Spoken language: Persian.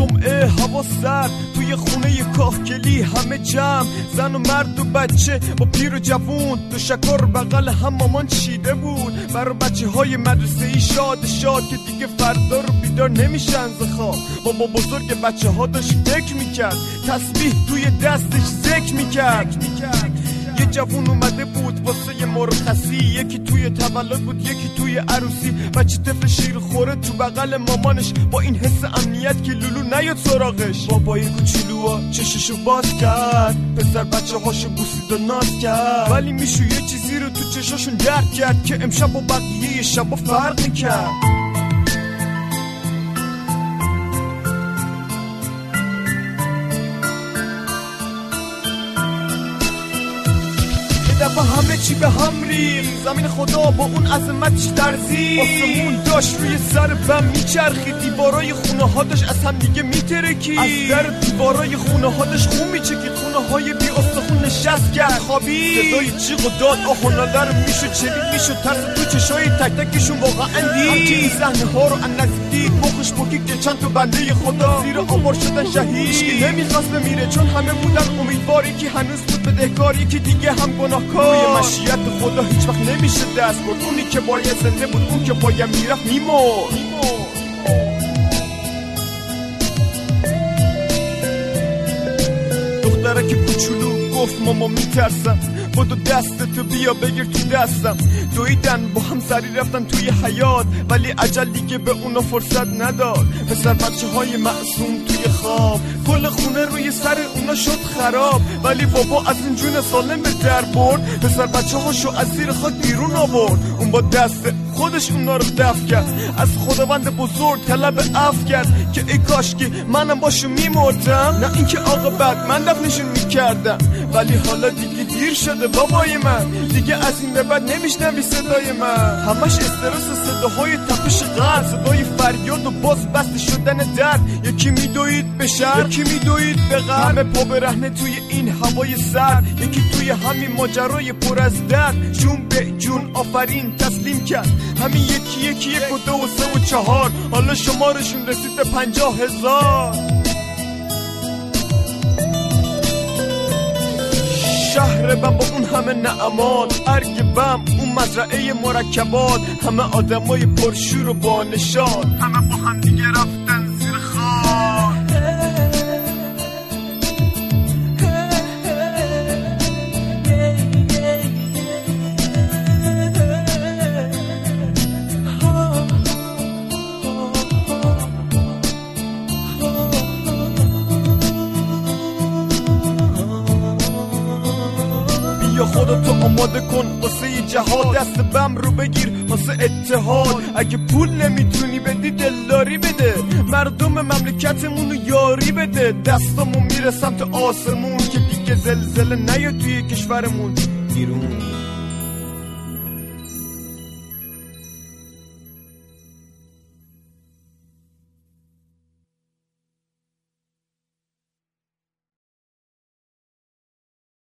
جمعه هوا سرد، توی خونه کاهگلی همه جمع، زن و مرد و بچه با پیر و جوون، دو شکر بغل هم مامان چیده بود برای بچه های مدرسه ای شاد که دیگه فردا رو بیدار نمیشن ز خواب. بابا بزرگ بچه ها داشت فکر میکرد، تسبیح توی دستش ذکر میکرد. یه جوون اومده بود واسه مرخصی، یکی توی تولد بود یکی توی عروسی. بچه طفل شیر خوره تو بغل مامانش، با این حس امنیت که لولو نیاد سراغش. بابای کوچولوها چششو باز کرد، پسر بچه هاشو بوسید و ناز کرد، ولی میشو یه چیزی رو تو چشاشون درک کرد که امشب و بقیه شبا فرق میکرد. دفعه همه چی به هم ریخت، زمین خدا با اون عظمتش درزید، آسمون داشت روی سر بم میچرخید، دیوارای خونه ها داشت از هم دیگه میترکید، از در دیوارای خونه ها داشت خون میچکید، خونه های بی استخون نشست کرد خوابید. صدای جیغ و داد آه و ناله رو میشد شنید، میشد ترس تو چشای تک تکشون واقعا دید. این صحنه ها رو از نزدیک دید، مخش پکید که چند تا بنده خدا زیر آوار شدن شهید. هیچکی نمیخواست بمیره چون همه بودن امیدوار، یکی هنوز بود بدهکار، یکی دیگه هم گناهکار. روی مشیت خدا هیچ وقت نمیشه دست برد، اونی که باید زنده بود اون که باید میرفت میمرد. دختره که کوچولو گفت ماما میترسم، بدو دستتو بیا بگیر تو دستم. دویدن با هم سری رفتن توی حیاط، ولی عجل دیگه به اونا فرصت نداد. پسر بچه های معصوم توی خواب، کل خونه روی سر اونا شد خراب، ولی بابا از این جون سالم به در برد، پسر بچه هاشو از زیر خاک بیرون آورد. اون با دست خودش اونا رو دفع کرد، از خداوند بزرگ طلب عفو کرد که ای کاش که منم باشو میمردم، نه اینکه عاقبت من دفنشون میکردم. ولی حالا دیگه دیر شده بابای من، دیگه از این به بعد نمیشنوی صدای من، همش استرس صداهای تپش قلب، صدای فریاد و باز بسته شدن در. یکی میدوید به شهر یکی میدوید به غرب، همه پا برهنه توی این هوای سرد، یکی توی همین ماجرای پر از درد جون به جون آفرین تسلیم کرد. همین یکی 1 و 2 و 3 و 4، حالا شمارشون رسید به 50,000. شهر بم با اون همه نعمات، ارگ بم اون مزرعه مرکبات، همه آدمای پرشور و با نشاط، همه با هم دیگه رفتن زیر خاک. یا خودتو آماده کن واسه جهاد، دست بم رو بگیر واسه اتحاد. اگه پول نمیتونی بدی دلداری بده، مردم مملکتمونو یاری بده. دستامون میره سمت آسمون که دیگه زلزله نیاد توی کشورمون بیرون.